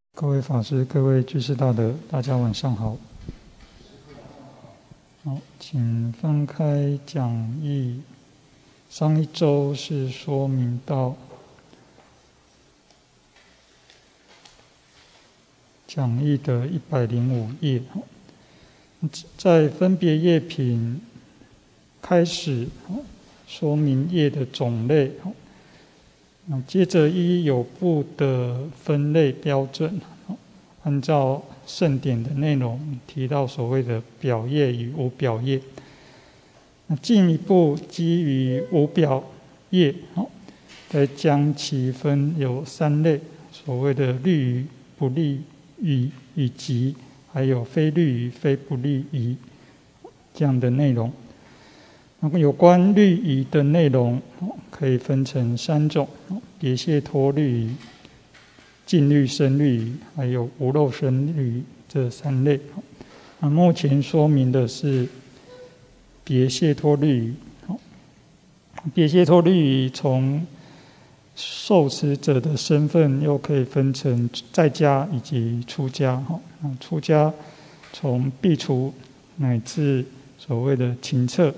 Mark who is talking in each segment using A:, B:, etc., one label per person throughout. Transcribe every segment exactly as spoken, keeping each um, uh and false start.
A: 各位法师、各位居士大德，大家晚上好。好，请翻开讲义。上一周是说明到讲义的一百零五页，在分别业品开始说明业的种类，接着依有部的分类标准，按照圣典的内容提到所谓的表业与无表业。那进一步基于无表业，再将其分有三类，所谓的律仪、不律仪以及还有非律仪、非不律仪这样的内容。那么有关律仪的内容可以分成三种：别谢脱律仪、净律生律仪，还有无漏生律仪这三类。那目前说明的是别谢脱律仪。别谢脱律仪从受持者的身份又可以分成在家以及出家。出家从苾除乃至所谓的勤策。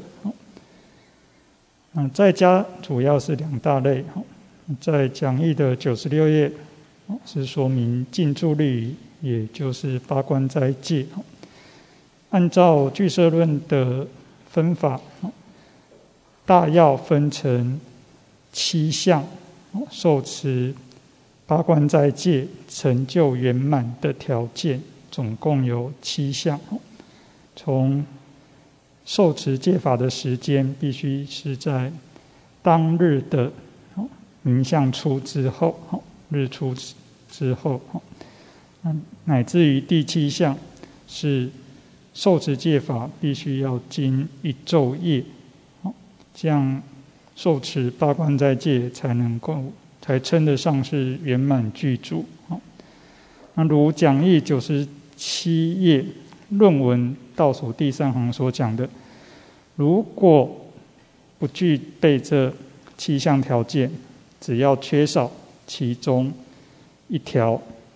A: 那在家主要是两大类，在讲义的九十六页是说明净住律仪，也就是八关斋戒。按照俱舍论的分法，大要分成七项，受持八关斋戒成就圆满的条件，总共有七项。从受持戒法的时间必须是在当日的明相出之后，日出之后，乃至于第七项是受持戒法必须要经一昼夜，这样受持八关斋戒才能够才称得上是圆满具足。那如讲义九十七页论文倒数第三行所讲的，如果不具备这七项条件，只要缺少其中一条，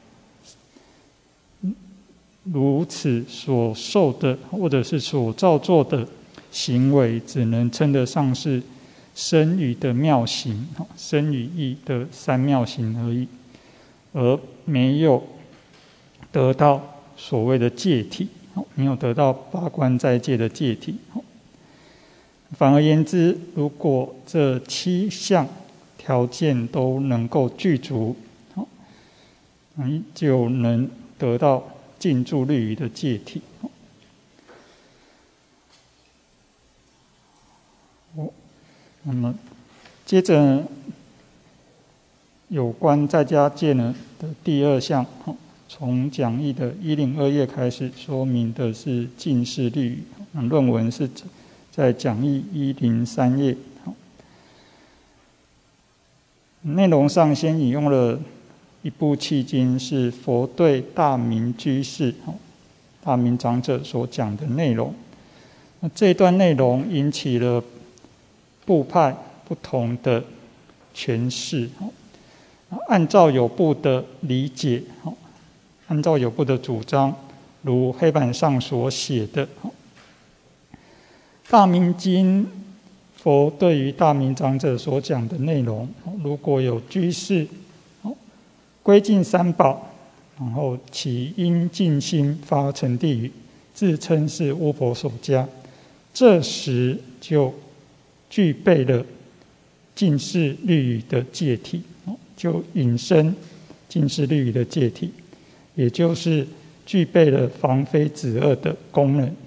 A: 如此所受的或者是所造作的行为，只能称得上是身语的妙行，身语意的三妙行而已，而没有得到所谓的戒体，没有得到八关斋戒的戒体。反而言之，如果这七项条件都能够具足，就能得到净住律仪的戒体。那么接着有关在家戒呢的第二项，从讲义的一零二页开始说明的是净室律仪，论文是在讲义一零三页。内容上先引用了一部契经，是佛对大明居士、大明长者所讲的内容。那这段内容引起了部派不同的诠释。按照有部的理解，按照有部的主张，如黑板上所写的，大明经佛对于大明长者所讲的内容，如果有居士归敬三宝，然后起因尽心发成地语，自称是巫婆所家，这时就具备了净室律仪的戒体，就引申净室律仪的戒体，也就是具备了防非止恶的功能。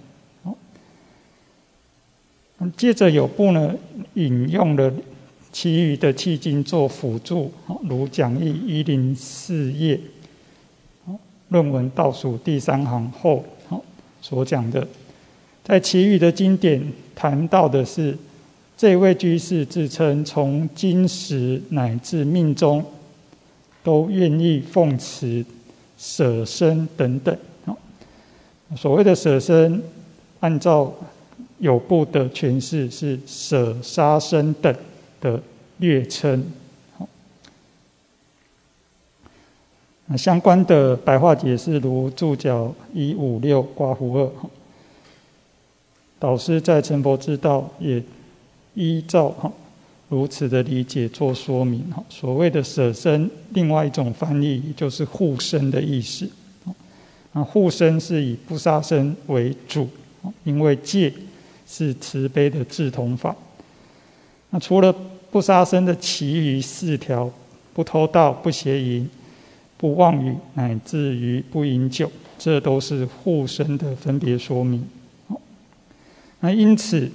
A: 接着有部呢引用了其余的契经做辅助，如讲义一零四页论文倒数第三行后所讲的，在其余的经典谈到的是这位居士自称从今时乃至命中都愿意奉持舍身等等。所谓的舍身，按照有部的诠释是舍杀生等的略称。 那相关的白话解释如注脚一五六括弧二，导师在成佛之道也依照如此的理解做说明。所谓的舍身，另外一种翻译就是护身的意思。那护身是以不杀生为主，因为戒是慈悲的志同法。那除了不杀生的其余四条，不偷盗、不邪淫、不妄语，乃至于不饮酒，这都是护身的分别说明。那因此，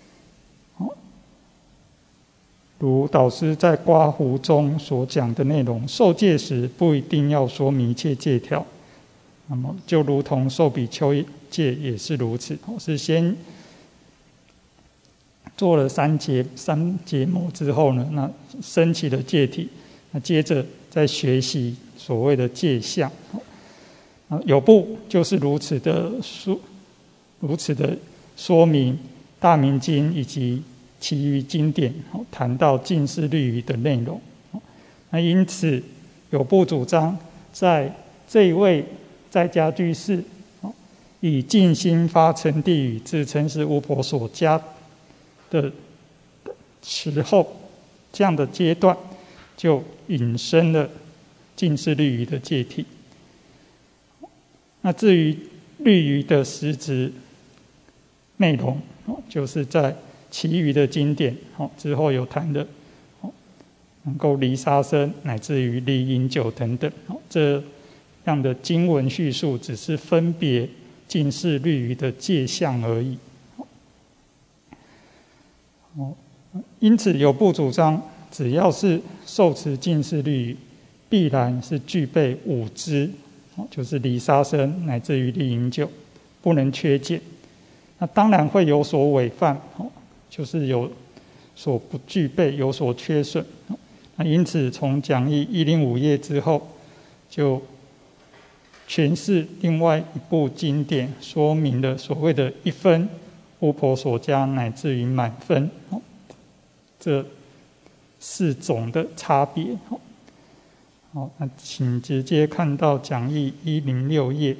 A: 如导师在刮胡中所讲的内容，受戒时不一定要说明一切戒条，那么就如同受比丘戒也是如此，是先做了三结三结魔之后呢，那升起了戒体，那接着再学习所谓的戒相。有部就是如此的说，如此的说明大明经以及其余经典谈到近似律仪的内容。那因此有部主张，在这一位在家居士以静心发成地语，自称是巫婆所加的时候，这样的阶段就引申了近似律仪的戒体。那至于律仪的实质内容，就是在其余的经典之后有谈的，能够离杀生，乃至于离饮酒等等，这样的经文叙述只是分别近似律仪的戒相而已。因此有部主张，只要是受持近似律仪，必然是具备五支，就是离杀生乃至于离饮酒，不能缺减。那当然会有所违犯，就是有所不具备，有所缺损。那因此从讲义一零五页之后，就诠释另外一部经典，说明了所谓的一分巫婆所加乃至于满分这四种的差别。好，那请直接看到讲义一零六页。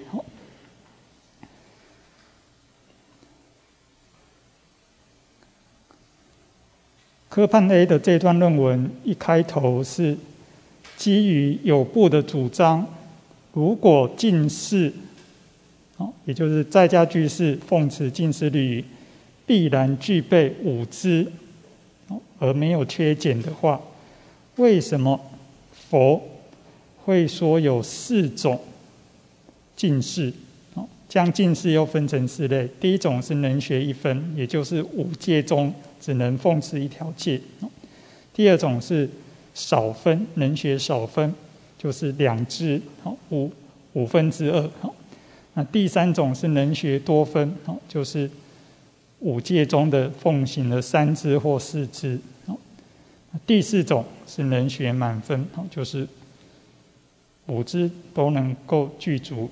A: 科判 A 的这段论文一开头是基于有部的主张，如果近似，也就是在家居士奉持近似律仪，必然具备五支而没有缺减的话，为什么佛会说有四种近似？将近似又分成四类，第一种是能学一分，也就是五戒中只能奉持一条戒；第二种是少分，能学少分，就是两支，五五分之二；那第三种是能学多分，就是五戒中的奉行了三支或四支；第四种是能学满分，就是五支都能够具足。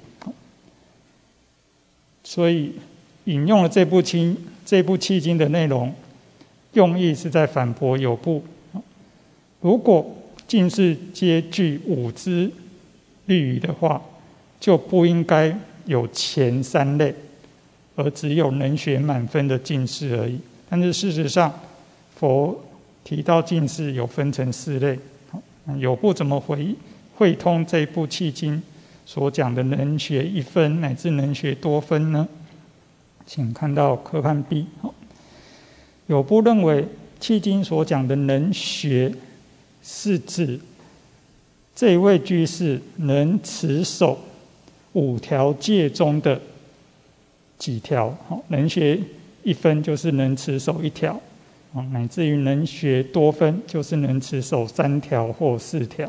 A: 所以引用了这部经这部契经的内容，用意是在反驳有部，如果近似皆具五支律仪的话，就不应该有前三类，而只有能学满分的近似而已。但是事实上，佛提到近似有分成四类，有部怎么回会通这部契经所讲的能学一分乃至能学多分呢？请看到科判 B。 有部认为契经所讲的能学是指这一位居士能持守五条戒中的几条，能学一分就是能持守一条，乃至于能学多分就是能持守三条或四条。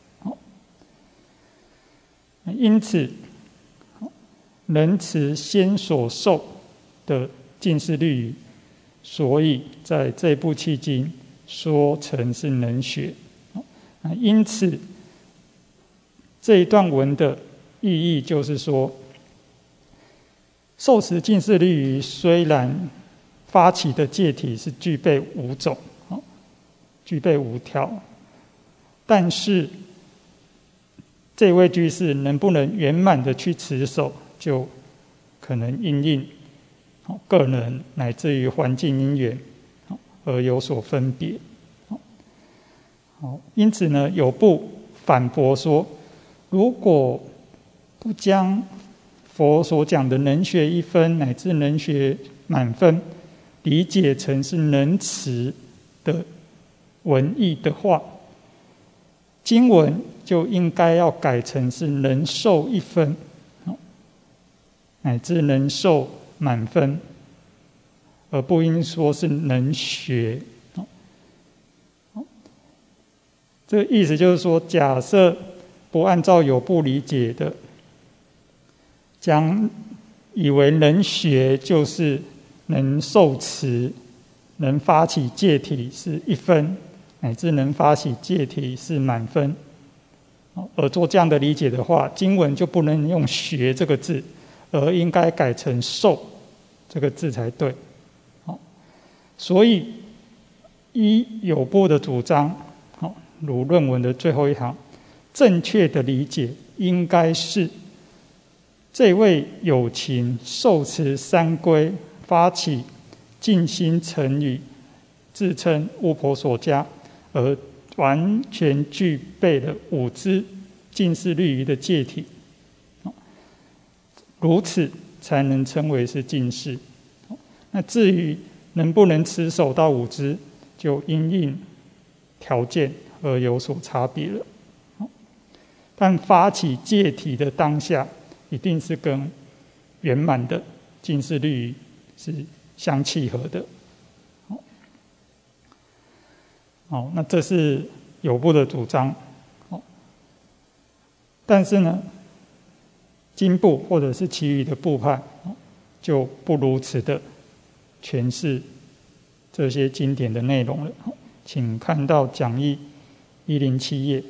A: 因此能持先所受的近似律仪，所以在这部契经说成是能学。因此这一段文的意义就是说，受持近似律仪虽然发起的戒体是具备五种，具备五条，但是这位居士能不能圆满的去持守，就可能因应个人乃至于环境因缘而有所分别。因此呢，有部反驳说，如果不将佛所讲的能学一分乃至能学满分理解成是能持的文义的话，经文就应该要改成是能受一分乃至能受满分，而不应说是能学。这个意思就是说，假设不按照有部理解的，将以为能学就是能受持，能发起戒体是一分，乃至能发起戒体是满分，而做这样的理解的话，经文就不能用学这个字，而应该改成受这个字才对。所以依有部的主张，如论文的最后一行，正确的理解应该是这位有情受持三归，发起尽心诚语，自称巫婆所迦，而完全具备了五支净世律仪的戒体，如此才能称为是净世。那至于能不能持守到五支，就因应条件而有所差别了。但发起戒体的当下，一定是跟圆满的净世律仪是相契合的。好，那这是有部的主张。但是呢，经部或者是其余的部派就不如此的诠释这些经典的内容了。请看到讲义一零七页。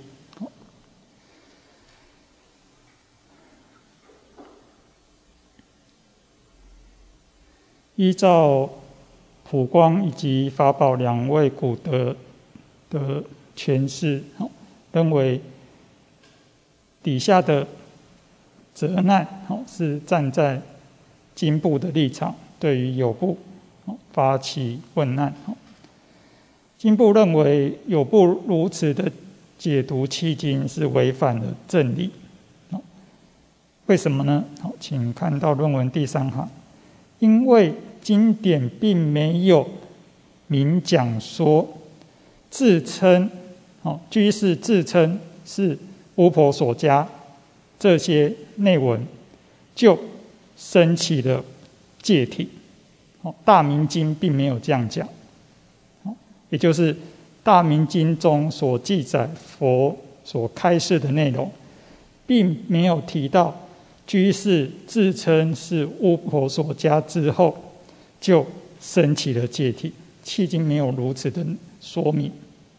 A: 依照普光以及法宝两位古德的诠释，认为底下的责难是站在经部的立场，对于有部发起问难。经部认为有部如此的解读契经是违反了正理。为什么呢？请看到论文第三行，因为经典并没有明讲说自称居士自称是巫婆所迦这些内文就升起了戒体。大明经并没有这样讲，也就是大明经中所记载佛所开示的内容，并没有提到居士自称是巫婆所迦之后就升起了戒体，契经没有如此的说明。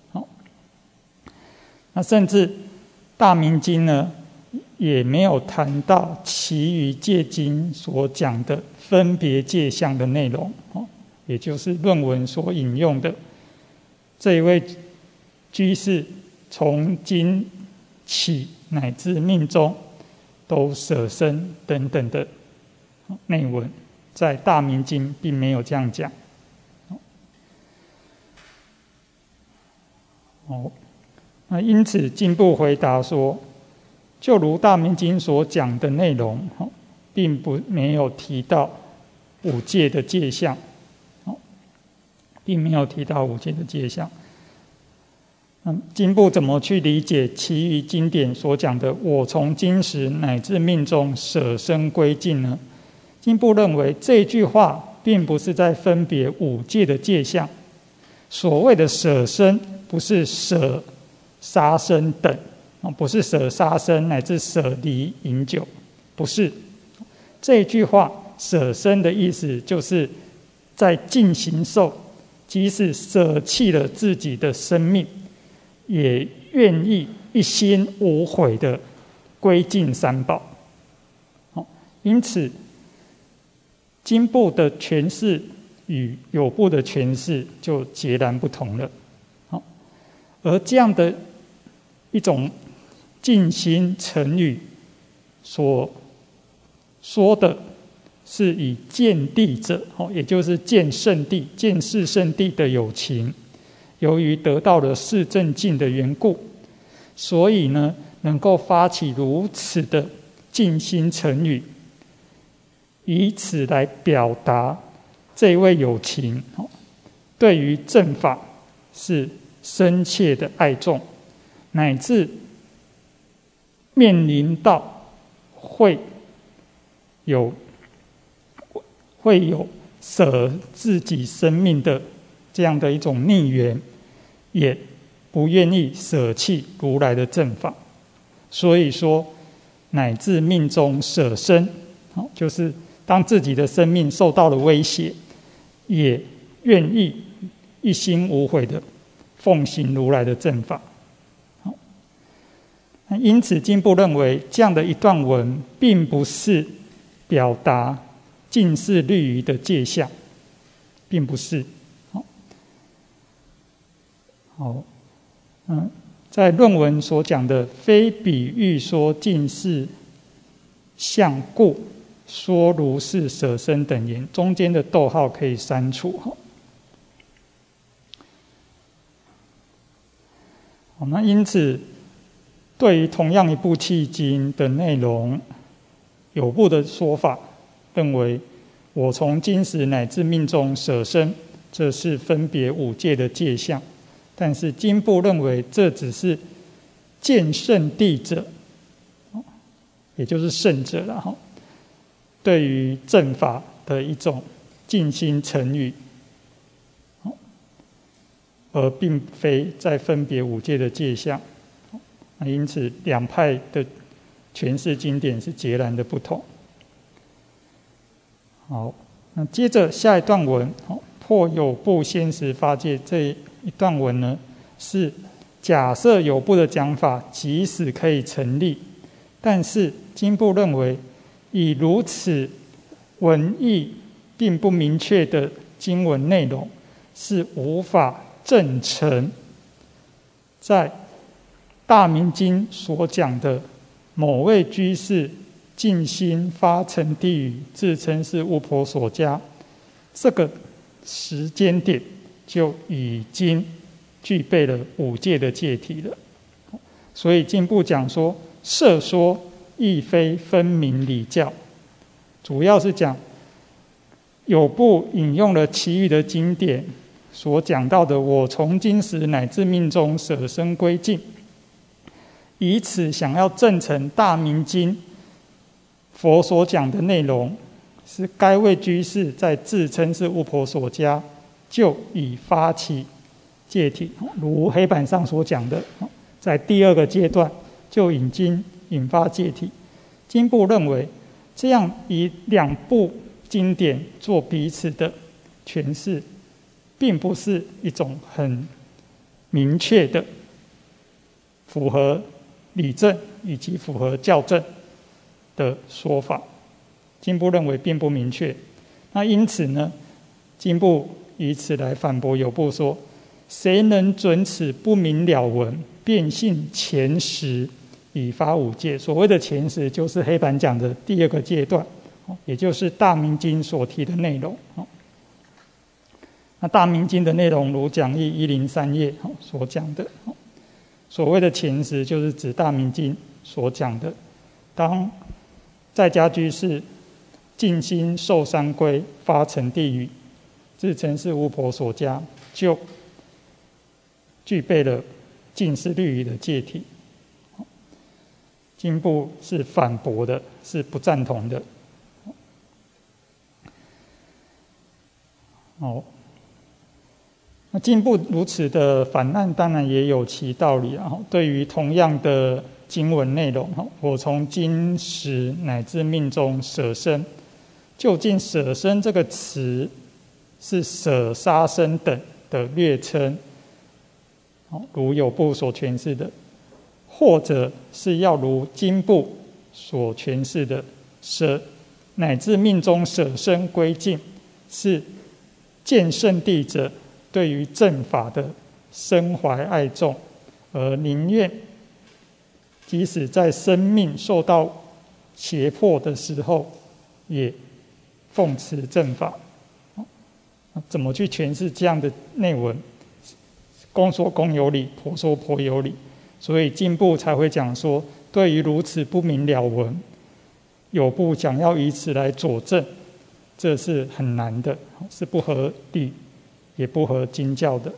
A: 那甚至大明经呢，也没有谈到其余戒经所讲的分别戒相的内容，也就是论文所引用的这一位居士从今起乃至命终都舍身等等的内文，在大明经并没有这样讲。哦，那因此经部回答说，就如大明经所讲的内容，并不没有提到五戒的戒相，并没有提到五戒的戒相。那经部怎么去理解其余经典所讲的我从今时乃至命中舍身归尽呢？经部认为这句话并不是在分别五戒的戒相，所谓的舍身不是舍杀生等，不是舍杀生乃至舍离饮酒，不是。这句话舍身的意思就是在进行受，即使舍弃了自己的生命，也愿意一心无悔的归尽三宝。因此经部的诠释与有部的诠释就截然不同了。而这样的一种尽心成语所说的是以见地者，也就是见圣地、见识圣地的有情，由于得到了四正境的缘故，所以呢，能够发起如此的尽心成语，以此来表达这位有情对于正法是深切的爱重，乃至面临到会有会有舍自己生命的这样的一种逆缘，也不愿意舍弃如来的正法，所以说乃至命中舍身，就是当自己的生命受到了威胁，也愿意一心无悔的奉行如来的正法。因此经部认为这样的一段文并不是表达近似律仪的界相，并不是。好，嗯，在论文所讲的非比喻说近似相故说如是舍身等言，中间的逗号可以删除。好，那因此对于同样一部契经的内容，有部的说法认为我从今时乃至命中舍身，这是分别五界的界相，但是经部认为这只是见圣地者，也就是圣者了，对于正法的一种尽心成语，而并非在分别五界的界相。因此两派的诠释经典是截然的不同。好，那接着下一段文，破有部先时发戒这一段文呢，是假设有部的讲法即使可以成立，但是经部认为以如此文义并不明确的经文内容，是无法证成在大明经所讲的某位居士尽心发成地语，自称是巫婆所家，这个时间点就已经具备了五戒的戒体了。所以经部讲说摄说亦非分明理教，主要是讲有部引用了其余的经典所讲到的我从今时乃至命中舍身归尽，以此想要证成大明经佛所讲的内容是该位居士在自称是巫婆所家就已发起戒体，如黑板上所讲的，在第二个阶段就已经引发戒体。经部认为这样以两部经典做彼此的诠释，并不是一种很明确的符合理证以及符合教证的说法，经部认为并不明确。那因此呢，经部以此来反驳有部说，谁能准此不明了文，便信前时以发五戒。所谓的前时就是黑板讲的第二个阶段，也就是大明经所提的内容。那大明经的内容如讲义一零三页所讲的，所谓的前时就是指大明经所讲的，当在家居士尽心受三归，发成地语，自称是巫婆所家，就具备了近似律仪的戒体。经部是反驳的，是不赞同的。好，那经部如此的反难，当然也有其道理啊。对于同样的经文内容，我从今时乃至命中舍身，究竟舍身这个词是舍杀生等的略称，如有部所诠释的，或者是要如经部所诠释的舍乃至命中舍身归尽，是见圣地者对于正法的深怀爱重，而宁愿即使在生命受到胁迫的时候，也奉持正法。怎么去诠释这样的内文？公说公有理，婆说婆有理。所以经部才会讲说，对于如此不明了文，有部想要以此来佐证，这是很难的，是不合理，也不合经教的。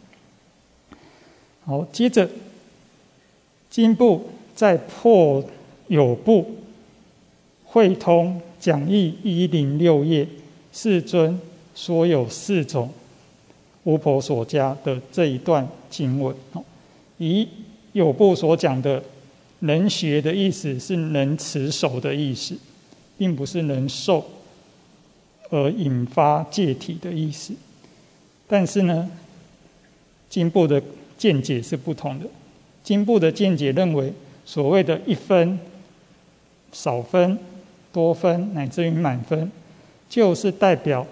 A: 好，接着经部再破有部会通讲义一零六页，世尊说有四种巫婆所加的这一段经文。以有部所讲的能学的意思是能持守的意思，并不是能受而引发戒体的意思。但是呢，经部的见解是不同的。经部的见解认为，所谓的一分、少分、多分乃至于满分，就是代表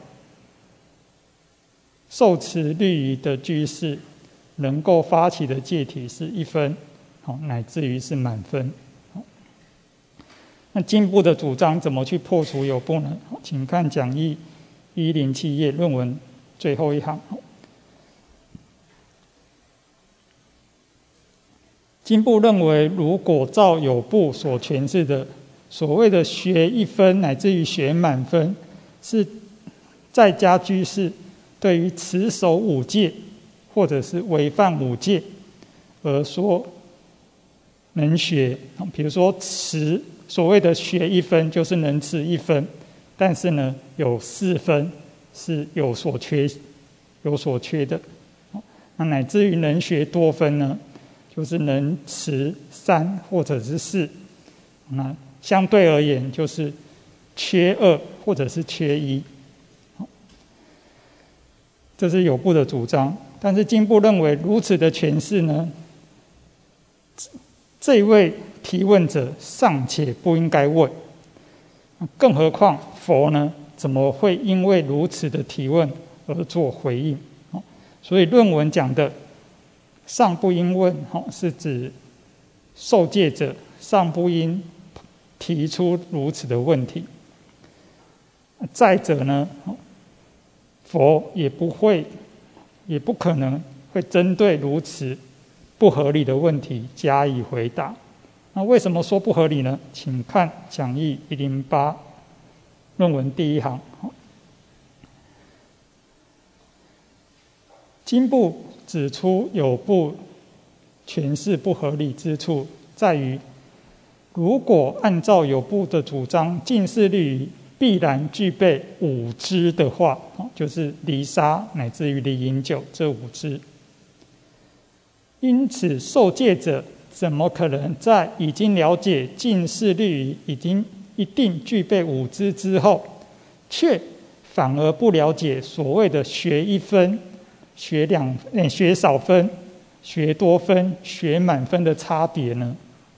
A: 受持律仪的居士能够发起的戒体是一分，乃至于是满分。那经部的主张怎么去破除有部呢？请看讲义一零七页论文最后一行。经部认为，如果照有部所诠释的所谓的学一分乃至于学满分，是在家居士对于持守五戒或者是违犯五戒而说能学，比如说持所谓的学一分就是能持一分，但是呢有四分是有所缺有所缺的。那乃至于能学多分呢，就是能持三或者是四，那相对而言就是缺二或者是缺一。这是有部的主张，但是经部认为如此的诠释呢，这一位提问者尚且不应该问，更何况佛呢，怎么会因为如此的提问而做回应？所以论文讲的尚不应问，是指受戒者尚不应提出如此的问题。再者呢，佛也不会也不可能会针对如此不合理的问题加以回答。那为什么说不合理呢？请看讲义一零八论文第一行。经部指出有部诠释不合理之处在于，如果按照有部的主张，近似律仪必然具备五支的话，就是离沙乃至于离饮酒这五支。因此受戒者怎么可能在已经了解近似律仪已经一定具备五支之后，却反而不了解所谓的学一分、学两、学少分、学多分、学满分的差别呢？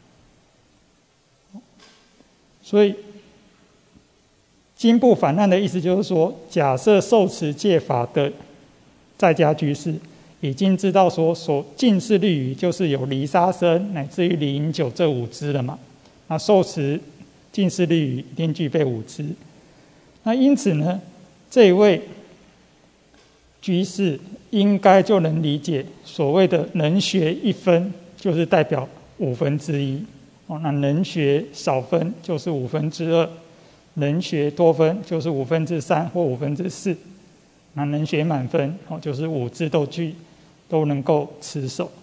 A: 所以经部反案的意思就是说，假设受持戒法的在家居士已经知道说，所近似律仪就是有离沙僧乃至于离饮酒这五支了嘛，那受持近似律仪一定具备五支。那因此呢，这一位居士应该就能理解所谓的能学一分就是代表五分之一，那能学少分就是五分之二，能学多分就是五分之三或五分之四，那能学满分就是五支都具都能够持守。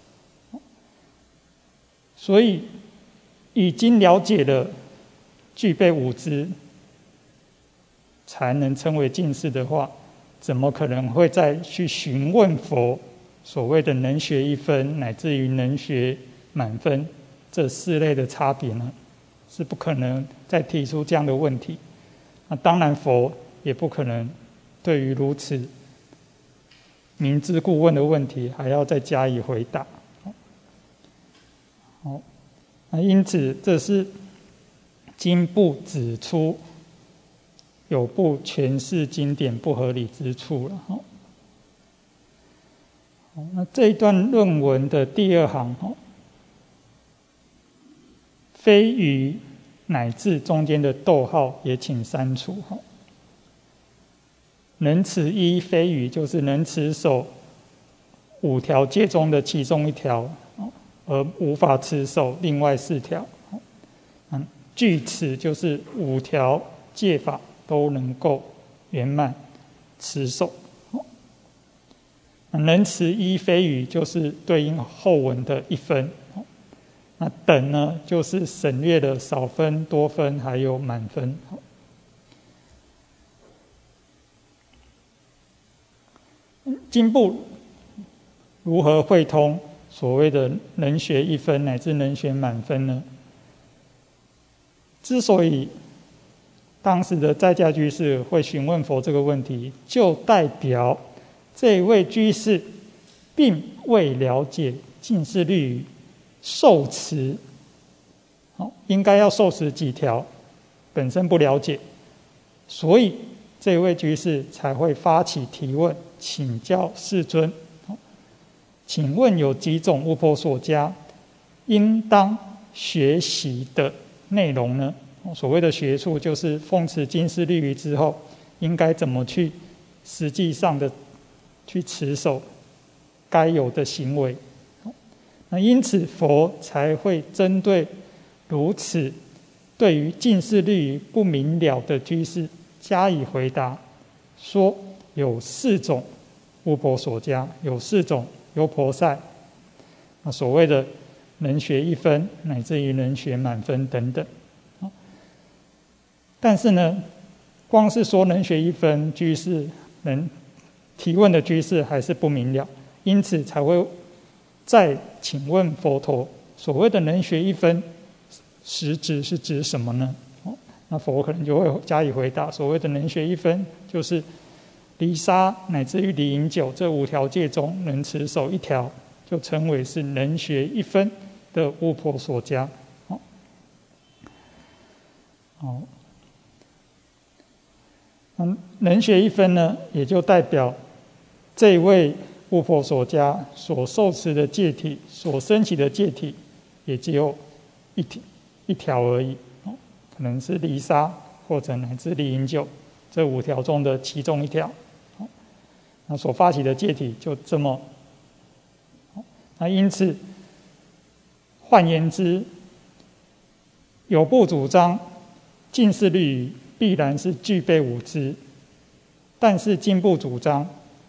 A: 所以已经了解了具备五支才能称为近似的话，怎么可能会再去询问佛所谓的能学一分乃至于能学满分这四类的差别呢？是不可能再提出这样的问题。那当然佛也不可能对于如此明知故问的问题还要再加以回答。好，那因此这是经部指出有部诠释经典不合理之处了。好，那这一段论文的第二行非余乃至中间的逗号也请删除。能持一非余就是能持守五条戒中的其中一条，而无法持守另外四条。具持就是五条戒法都能够圆满持守。能持一非余就是对应后文的一分。那等呢，就是省略了少分、多分还有满分。经部如何会通所谓的能学一分乃至能学满分呢？之所以当时的在家居士会询问佛这个问题，就代表这位居士并未了解净事律仪受持，应该要受持几条，本身不了解，所以这位居士才会发起提问，请教世尊。请问有几种巫婆所家应当学习的内容呢？所谓的学术，就是奉持净事律仪之后，应该怎么去实际上的去持守该有的行为。那因此佛才会针对如此对于净事律仪不明了的居士加以回答，说有四种巫婆所家，有四种优婆塞，那所谓的能学一分乃至于能学满分等等。但是呢，光是说能学一分，居士能提问的居士还是不明了，因此才会再请问佛陀，所谓的能学一分实质是指什么呢？那佛可能就会加以回答，所谓的能学一分，就是离沙乃至于离饮酒这五条戒中能持守一条，就称为是能学一分的巫婆所家。好，好，嗯，能学一分呢，也就代表这位巫婆所家所受持的戒体，所升起的戒体，也只有一体一条而已，可能是离沙或者乃至离饮酒这五条中的其中一条。那所发起的戒体就这么，那因此，换言之，有部主张净事律仪必然是具备五支，但是经部主张，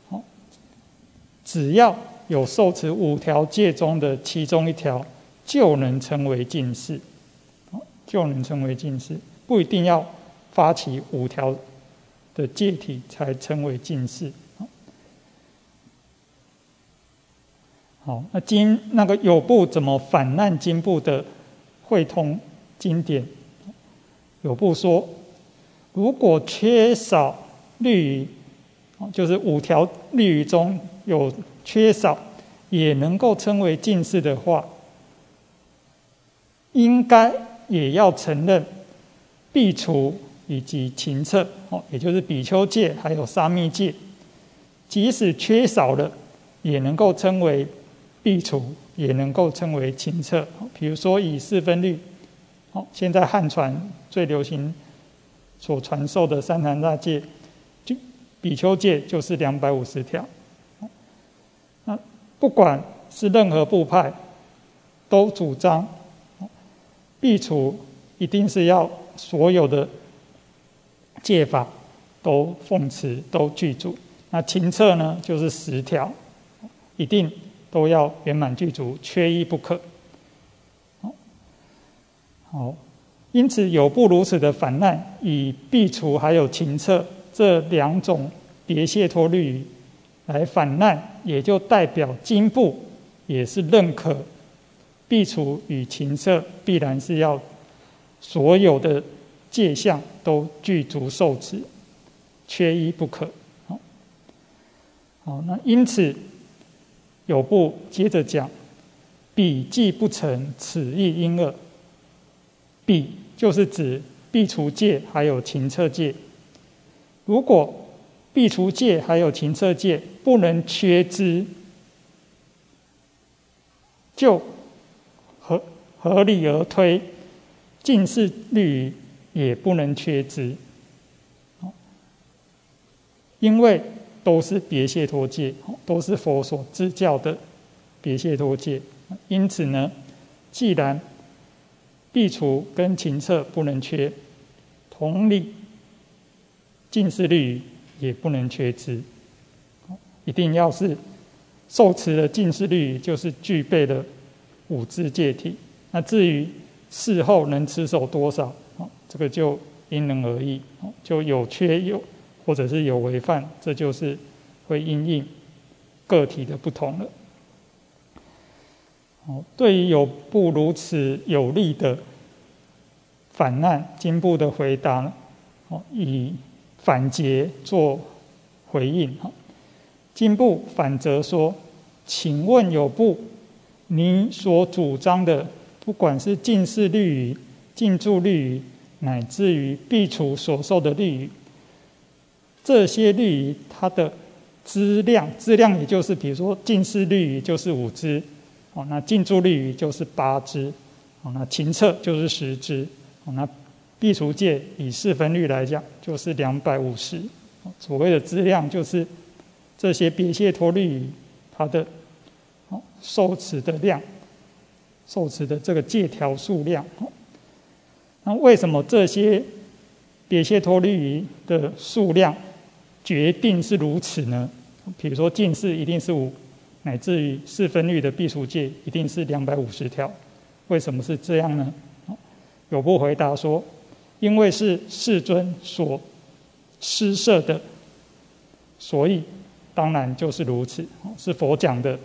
A: 只要有受持五条戒中的其中一条，就能称为净事，就能称为净事，不一定要发起五条的戒体才称为净事。好，那经那个有部怎么反难经部的会通经典？有部说，如果缺少律仪，就是五条律仪中有缺少，也能够称为净事的话，应该也要承认苾除以及勤策，也就是比丘戒还有沙弥戒，即使缺少了，也能够称为苾除，也能够称为勤策。比如说以四分律，现在汉传最流行所传授的三坛大戒，就比丘戒就是两百五十条。那不管是任何部派，都主张苾除一定是要所有的戒法都奉持，都具足。那勤策呢，就是十条，一定都要圆满具足，缺一不可。好，因此有部如此的反难，以苾除还有勤策这两种别谢脱律仪来反难，也就代表经部也是认可苾除与勤策必然是要所有的戒相都具足受持，缺一不可。好，好，那因此有部接着讲，彼既不成，此亦因二。彼就是指苾除戒还有勤策戒。如果苾除戒还有勤策戒不能缺之，就合合理而推， 近世律仪也不能缺之，因为都是别解脱戒，都是佛所制教的别解脱戒。因此呢，既然苾除跟勤策不能缺，同理近世律仪也不能缺之。一定要是受持的近世律仪，就是具备了五支戒体。那至于事后能持守多少，这个就因人而异，就有缺有或者是有违犯，这就是会因应个体的不同了。对于有部如此有力的反难，经部的回答以反诘做回应。经部反责说：请问有部，你所主张的，不管是近世律仪、近住律仪，乃至于苾除所受的律仪，这些律仪它的资量，资量也就是比如说近世律仪就是五支，那近住律仪就是八支，那勤策就是十支，那苾除戒以四分律来讲就是两百五十。所谓的资量就是这些别解脱律仪它的受持的量，受持的这个戒条数量。那为什么这些别解脱律仪的数量决定是如此呢？比如说近世一定是五，乃至于四分律的苾除戒一定是两百五十条。为什么是这样呢？有部回答说：因为是世尊所施设的，所以当然就是如此，是佛讲的。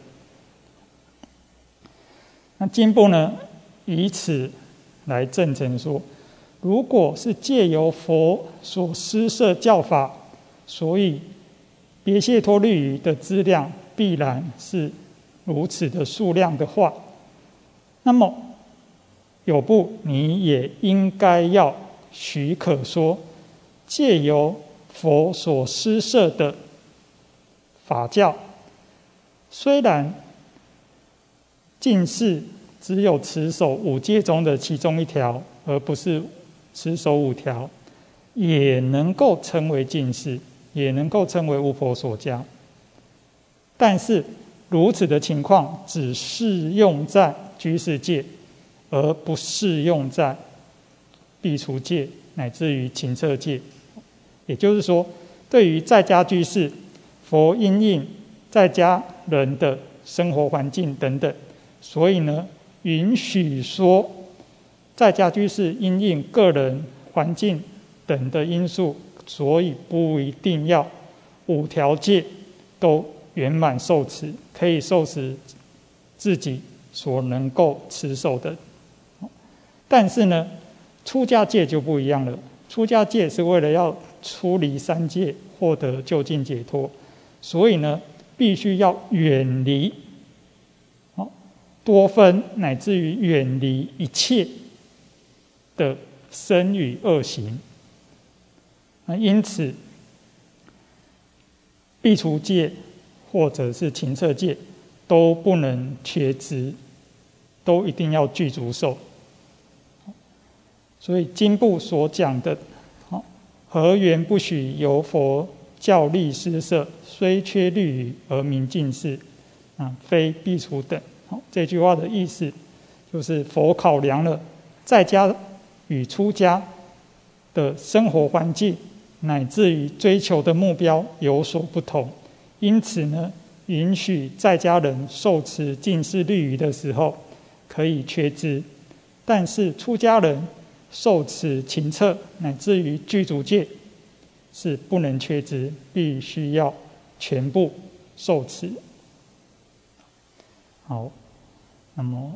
A: 那经部呢，以此来证成说，如果是借由佛所施设教法，所以别解脱律仪的资量必然是如此的数量的话，那么有部你也应该要许可说，借由佛所施设的法教，虽然近世只有持守五戒中的其中一条，而不是持守五条，也能够称为近世，也能够称为无佛所加。但是如此的情况只适用在居士戒，而不适用在苾除戒乃至于勤策戒。也就是说，对于在家居士，佛因应在家人的生活环境等等，所以呢，允许说在家居士因应个人环境等的因素，所以不一定要五条戒都圆满受持，可以受持自己所能够持守的。但是呢，出家戒就不一样了。出家戒是为了要出离三界，获得究竟解脱，所以呢，必须要远离多分，乃至于远离一切的身语恶行。因此，苾除戒或者是勤策戒都不能缺之，都一定要具足受。所以经部所讲的何缘不许由佛教力施设，虽缺律仪而名近世，非苾除等。这句话的意思就是佛考量了在家与出家的生活环境，乃至于追求的目标有所不同，因此呢，允许在家人受持近世律仪的时候可以缺之，但是出家人受持勤策乃至于具足戒是不能缺之，必须要全部受持。好，那么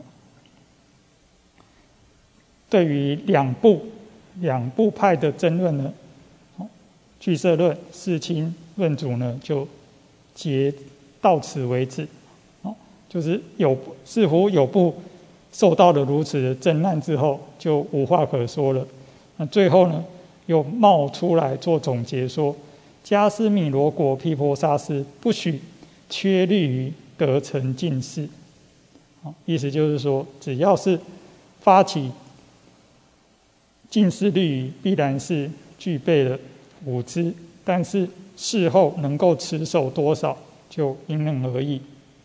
A: 对于两部两部派的争论呢，俱舍论、世亲论主呢，就结到此为止。就是有似乎有部受到了如此的震难之后，就无话可说了。那最后呢，又冒出来做总结说：迦尸弥罗国毗婆沙师不许缺律仪得成近世。意思就是说，只要是发起近似律仪必然是具备了五支，但是事后能够持守多少就因人而异。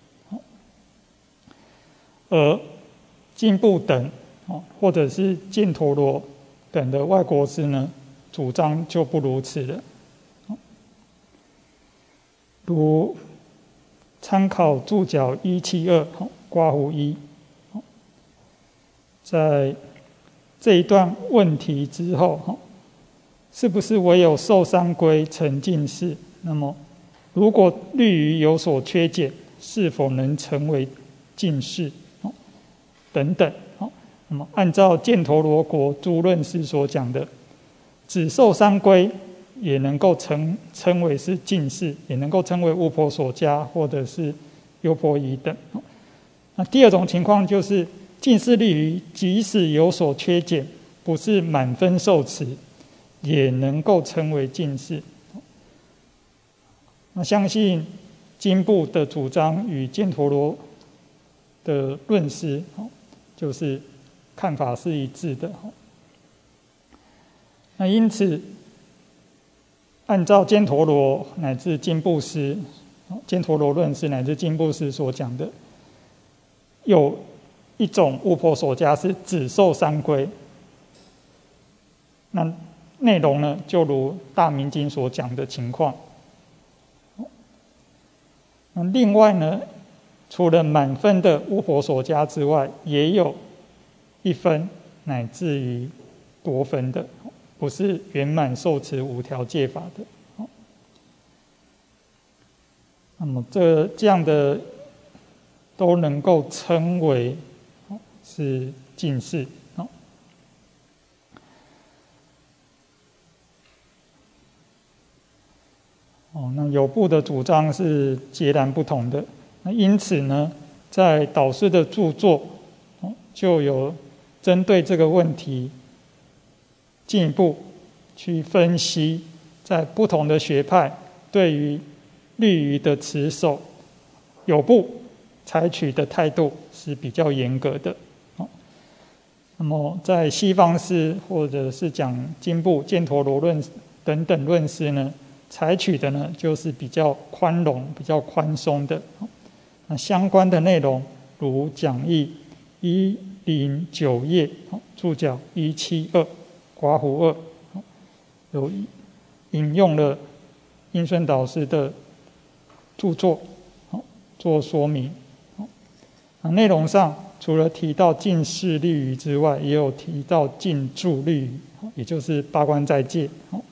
A: 而经部等或者是犍陀罗等的外国师呢，主张就不如此了。如参考注脚一七二刮胡一，在这一段问题之后，是不是唯有受三归成进士？那么如果律仪有所缺减，是否能成为进士？等等。那么按照犍陀罗国诸论师所讲的，只受三归也能够称称为是进士，也能够称为巫婆所迦或者是优婆夷等。那第二种情况就是进士律仪即使有所缺减，不是满分受持，也能够称为进士。那相信经部的主张与犍陀罗的论师就是看法是一致的。那因此按照犍陀罗乃至经部师犍陀罗论师乃至经部师所讲的，有一种巫婆所迦是只受三归，那内容呢就如大明经所讲的情况。那另外呢，除了满分的巫婆所迦之外，也有一分乃至于多分的，不是圆满受持五条戒法的。那么这这样的都能够称为是进士。哦，那有部的主张是截然不同的。那因此呢，在导师的著作就有针对这个问题进一步去分析，在不同的学派对于律仪的持守，有部采取的态度是比较严格的。那么在西方师或者是讲经部、犍陀罗论等等论师呢，采取的呢就是比较宽容、比较宽松的。那相关的内容如讲义一零九页注脚一七二刮胡二，有引用了印顺导师的著作做说明。内容上除了提到进士律仪之外，也有提到进驻律仪，也就是八关斋戒。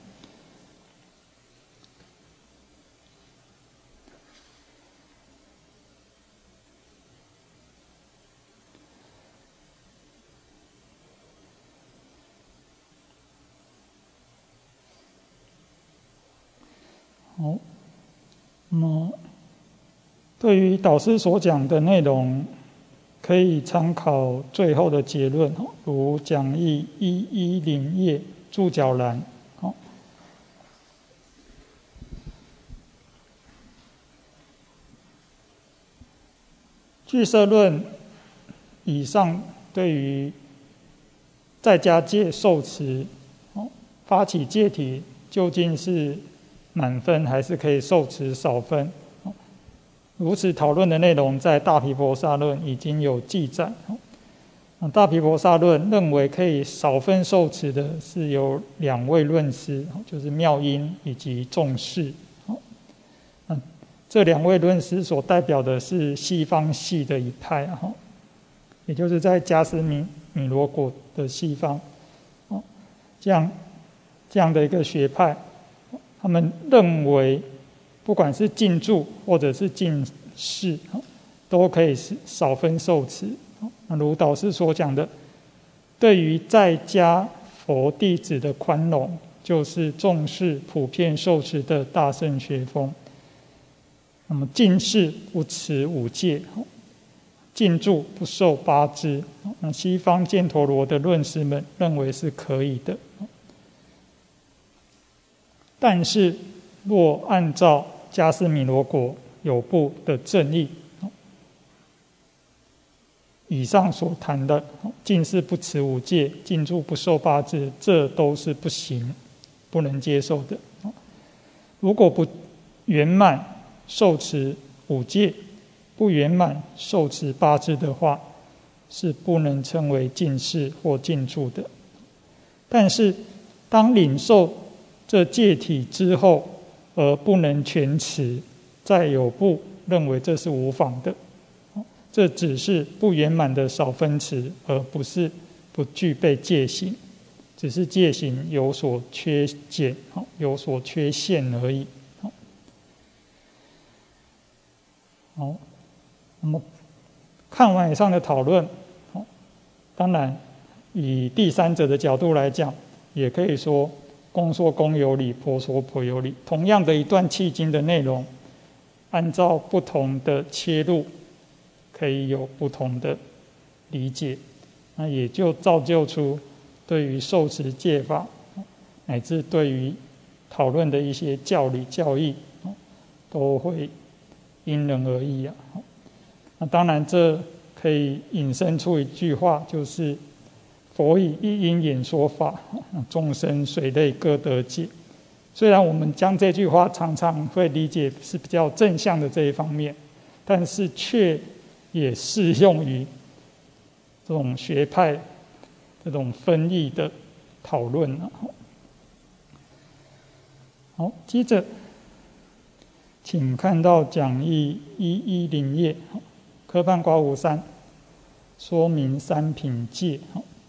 A: 好，那么对于导师所讲的内容，可以参考最后的结论，如讲义一一零页注脚栏。俱舍论以上对于在家戒受持发起戒体究竟是满分还是可以受持少分，如此讨论的内容在大毗婆沙论已经有记载。大毗婆沙论认为可以少分受持的是有两位论师，就是妙音以及众士。这两位论师所代表的是西方系的一派，也就是在迦尸米米罗国的西方，这样这样的一个学派，他们认为不管是进驻或者是进士，都可以是少分受持。如导师所讲的，对于在家佛弟子的宽容，就是重视普遍受持的大乘学风。那么进士不持五戒，进驻不受八支，那西方犍陀罗的论师们认为是可以的。但是若按照迦尸米罗国有部的正义， 以上所谈的进士不持五戒，进驻不受八字，这都是不行，不能接受的。如果不圆满受持五戒，不圆满受持八字的话，是不能称为进士或进驻的。但是当领受这戒体之后，而不能全持，再有部认为这是无妨的。这只是不圆满的少分持，而不是不具备戒行，只是戒行有所缺减，有所缺陷而已。好，那么看完以上的讨论，当然以第三者的角度来讲，也可以说公说公有理，婆说婆有理。同样的一段契经的内容，按照不同的切入，可以有不同的理解，那也就造就出对于受持戒法，乃至对于讨论的一些教理教义，都会因人而异啊。那当然，这可以引申出一句话，就是佛以一因演说法，众生随类各得解。虽然我们将这句话常常会理解是比较正向的这一方面，但是却也适用于这种学派这种分异的讨论。好，接着请看到讲义一一零页，科判括弧三，说明三品戒。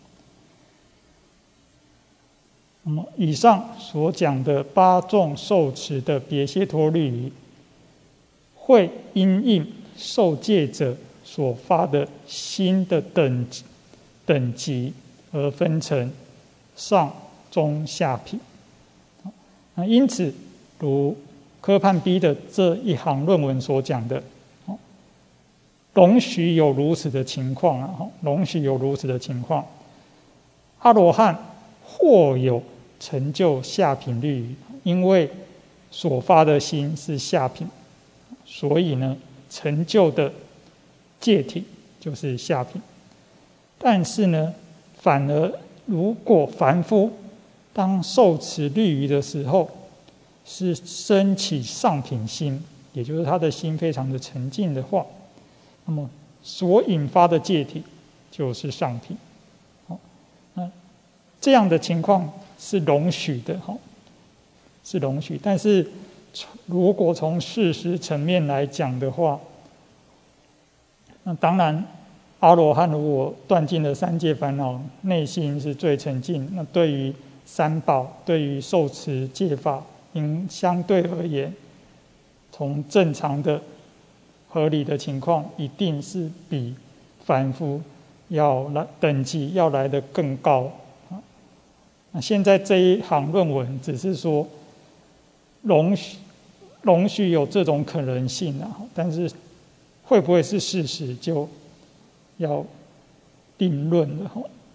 A: 那么以上所讲的八众受持的别谢陀律仪，会因应受戒者所发的心的等等级而分成上中下品。那因此，如科判 B 的这一行论文所讲的，容许有如此的情况啊，容许有如此的情况。阿罗汉或有成就下品律仪，因为所发的心是下品，所以呢，成就的戒体就是下品。但是呢，反而如果凡夫当受持律仪的时候，是升起上品心，也就是他的心非常的沉静的话，那么所引发的戒体就是上品。那这样的情况是容许的，是容许。但是如果从事实层面来讲的话，那当然阿罗汉如果断尽了三界烦恼，内心是最沉静，那对于三宝，对于受持戒法，因相对而言，从正常的合理的情况，一定是比凡夫要来等级要来得更高。那现在这一行论文只是说容许容许有这种可能性啊，但是会不会是事实，就要定论了。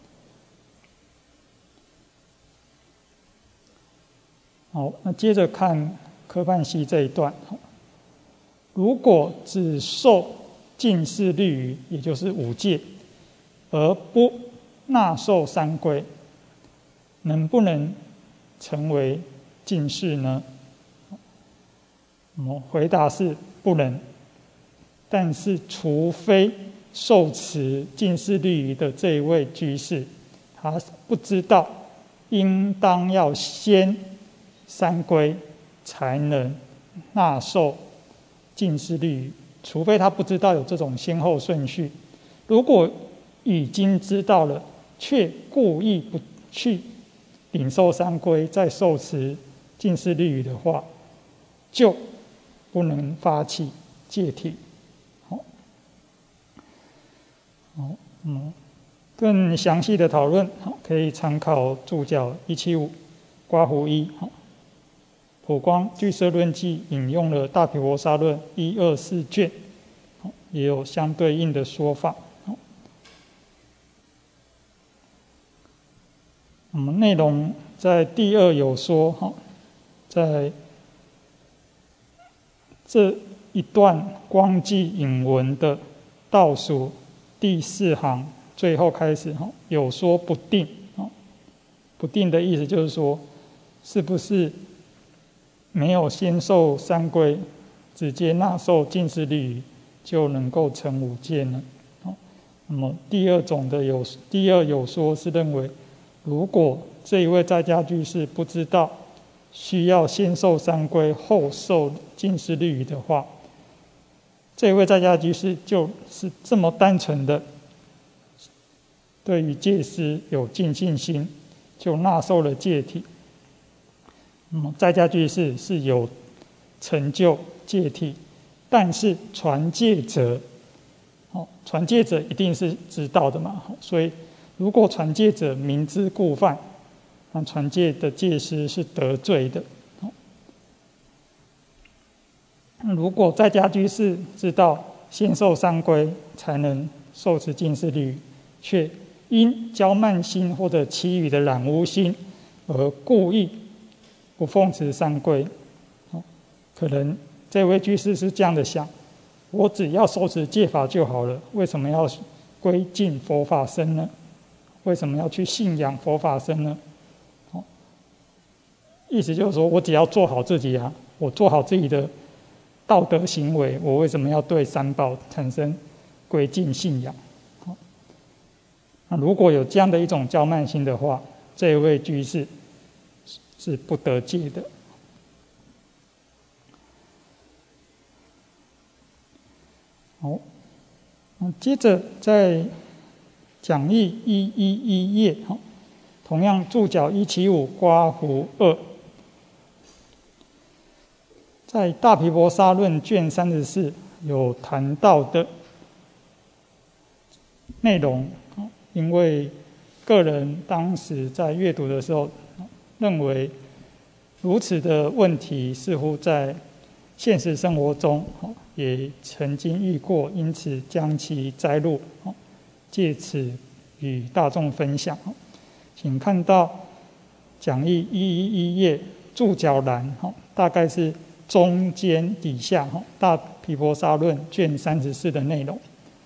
A: 好，那接着看科判西这一段。如果只受进士律仪，也就是五戒，而不纳受三规，能不能成为进士呢？我回答是不能。但是除非受持进士律仪的这一位居士，他不知道应当要先三规才能纳受进士律仪，除非他不知道有这种先后顺序。如果已经知道了，却故意不去领受三规，再受持进士律仪的话，就不能发起戒体。好，好，嗯，更详细的讨论，可以参考注脚一七五刮胡一。普光俱舍论记引用了大毗婆沙论一二四卷，也有相对应的说法。那么内容在第二有说，在这一段光记引文的倒数第四行最后开始有说不定，不定的意思就是说，是不是没有先受三皈，直接纳受净施利语就能够成五戒呢？那么第二种的有第二有说是认为，如果这一位在家居士不知道需要先受三皈后受净施利语的话，这一位在家居士就是这么单纯的对于戒师有尽信心，就纳受了戒体。那么在家居士是有成就戒体，但是传戒者，哦，传戒者一定是知道的嘛，所以如果传戒者明知故犯，那传戒的戒师是得罪的。如果在家居士知道先受三皈才能受持净施利语，却因骄慢心或者其余的染污心而故意不奉持三皈，可能这位居士是这样的想：我只要受持戒法就好了，为什么要归敬佛法僧呢？为什么要去信仰佛法僧呢？意思就是说，我只要做好自己啊，我做好自己的道德行为，我为什么要对三宝产生归敬信仰？那如果有这样的一种骄慢心的话，这一位居士是不得戒的。好，接着在讲义一一一页，同样注脚一七五刮胡二，在大毗婆沙论卷三十四有谈到的内容，因为个人当时在阅读的时候，认为如此的问题似乎在现实生活中也曾经遇过，因此将其摘录，借此与大众分享。请看到讲义一一一页注脚栏，大概是中间底下大毗婆沙论卷三十四的内容，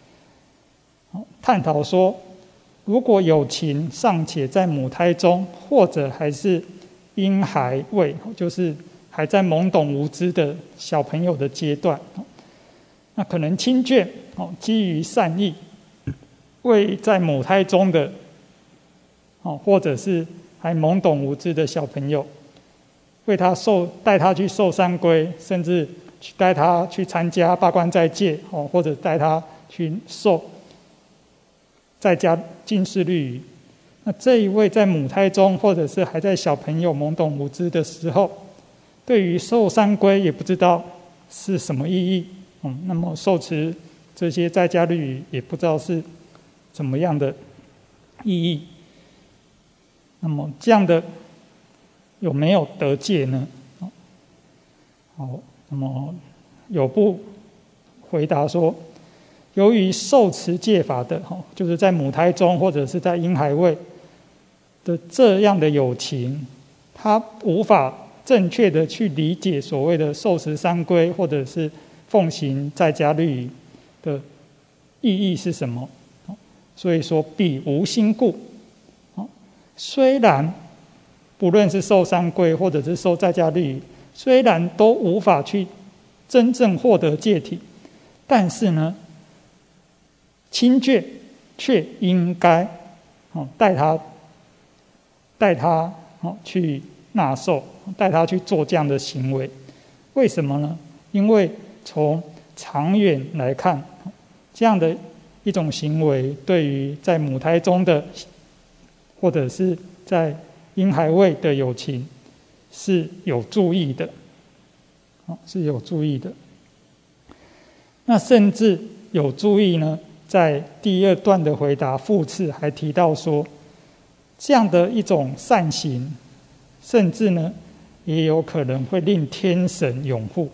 A: 探讨说，如果有情尚且在母胎中，或者还是婴孩位，就是还在懵懂无知的小朋友的阶段，那可能亲眷基于善意，为在母胎中的或者是还懵懂无知的小朋友，为他受带他去受三皈，甚至带他去参加八关斋戒，或者带他去受在家净施利语。那这一位在母胎中，或者是还在小朋友懵懂无知的时候，对于受三皈也不知道是什么意义，嗯，那么受持这些在家利语也不知道是怎么样的意义。那么这样的有没有得戒呢？好，那么有部回答说，由于受持戒法的，就是在母胎中或者是在婴孩位的这样的有情，他无法正确的去理解所谓的受持三皈或者是奉行在家利语的意义是什么，所以说必无心故。虽然不论是受三皈或者是受在家利语，虽然都无法去真正获得戒体，但是呢，亲眷却应该带他带他去纳受，带他去做这样的行为。为什么呢？因为从长远来看，这样的一种行为对于在母胎中的或者是在婴孩位的有情是有注意的，是有注意的。那甚至有注意呢，在第二段的回答复次还提到说，这样的一种善行，甚至呢也有可能会令天神拥护。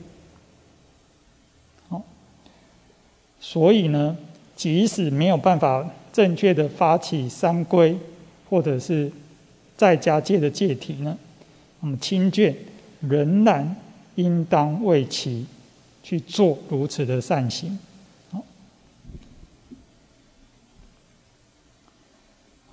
A: 所以呢，即使没有办法正确的发起三皈或者是在家戒的戒体呢，那么亲眷仍然应当为其去做如此的善行。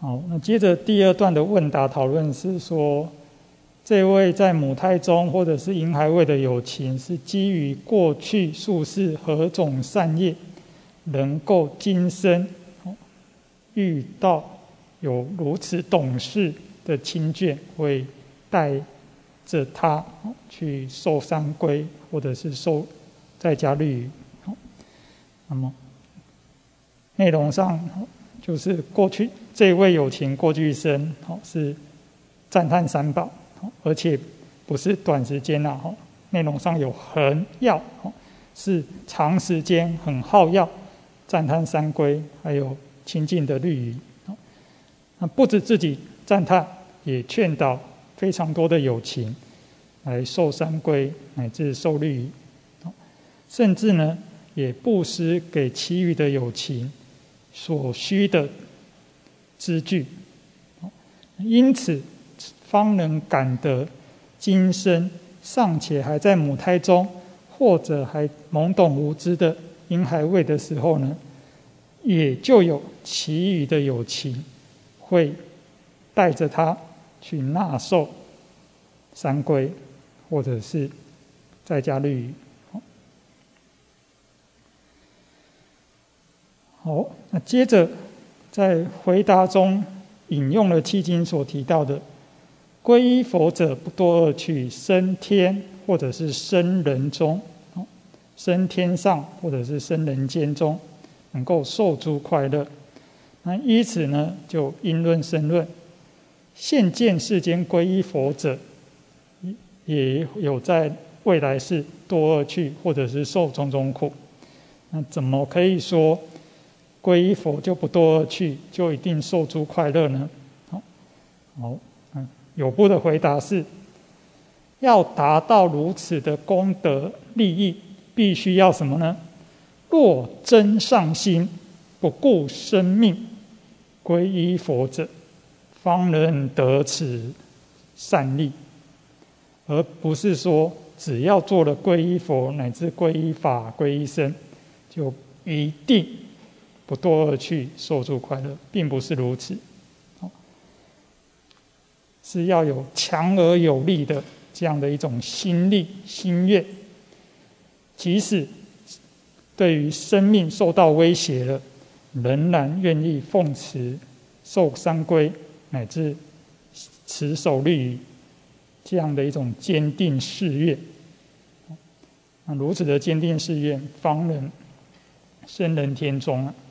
A: 好，那接着第二段的问答讨论是说，这位在母胎中或者是婴孩位的有情，是基于过去宿世何种善业，能够今生遇到有如此懂事的亲眷，会带着他去受三皈，或者是受在家律仪。那么内容上就是过去这位有情过去生是赞叹三宝，而且不是短时间啊，内容上有很要，是长时间很耗药，赞叹三皈，还有清净的律仪。那不止自己赞叹，也劝导非常多的有情来受三皈乃至受律仪，甚至呢也布施给其余的有情所需的资具，因此方能感得今生尚且还在母胎中，或者还懵懂无知的婴孩位的时候呢，也就有其余的有情会带着他去纳受三皈，或者是在家律仪。好，那接着在回答中引用了契经所提到的，皈依佛者不堕恶趣，生天或者是生人中，生天上或者是生人间中，能够受诸快乐。那依此呢，就因论申论，现见世间皈依佛者，也有在未来世堕恶趣，或者是受种种苦。那怎么可以说皈依佛就不堕恶趣，就一定受诸快乐呢？好，好，嗯，有部的回答是：要达到如此的功德利益，必须要什么呢？若真上心，不顾生命，皈依佛者，方能得此善利，而不是说只要做了皈依佛乃至皈依法、皈依僧，就一定不堕恶趣，受诸快乐，并不是如此。是要有强而有力的这样的一种心力、心愿，即使对于生命受到威胁了，仍然愿意奉持受三皈乃至持守律仪，这样的一种坚定誓愿。那如此的坚定誓愿，方能升人天中啊。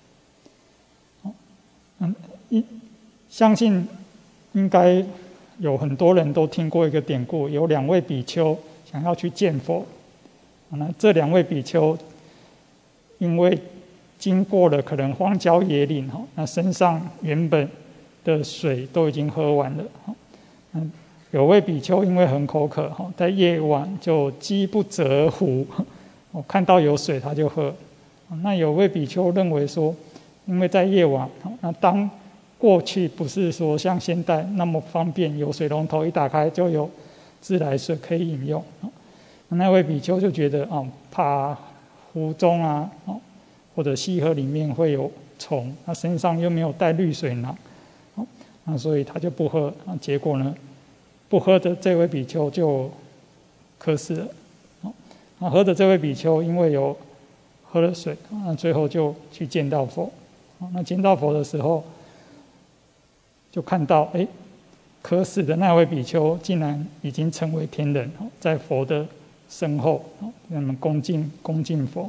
A: 嗯，相信应该有很多人都听过一个典故，有两位比丘想要去见佛。那这两位比丘因为经过了可能荒郊野岭，那身上原本的水都已经喝完了。嗯，有位比丘因为很口渴，在夜晚就饥不择湖，看到有水他就喝。那有位比丘认为说，因为在夜晚，那当过去不是说像现代那么方便，有水龙头一打开就有自来水可以饮用。那位比丘就觉得啊，怕湖中啊，或者溪河里面会有虫，他身上又没有带滤水囊，那所以他就不喝。结果呢，不喝的这位比丘就渴死了。那喝的这位比丘因为有喝了水，那最后就去见到佛。那见到佛的时候，就看到哎，渴死的那位比丘竟然已经成为天人，在佛的身后，让我们恭敬恭敬佛。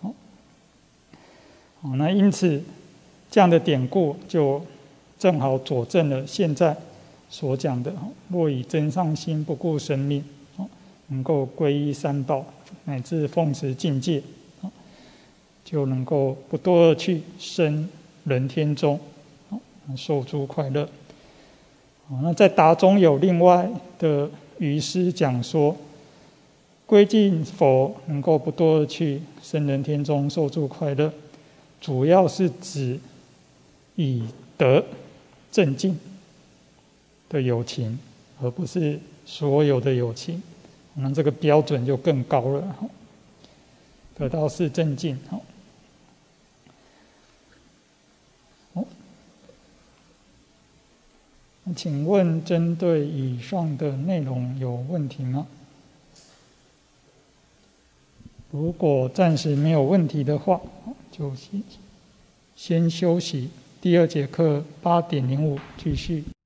A: 好，那因此这样的典故就正好佐证了现在所讲的：若以真上心，不顾生命，能够皈依三宝，乃至奉持境界，就能够不堕恶趣，生人天中，受诸快乐。那在答中有另外的语师讲说，归敬佛能够不堕恶趣，生人天中，受诸快乐，主要是指以德正境的有情，而不是所有的有情。那这个标准就更高了，得到是正境。 请问针对以上的内容有问题吗？如果暂时没有问题的话，就先先休息。第二节课八点零五继续。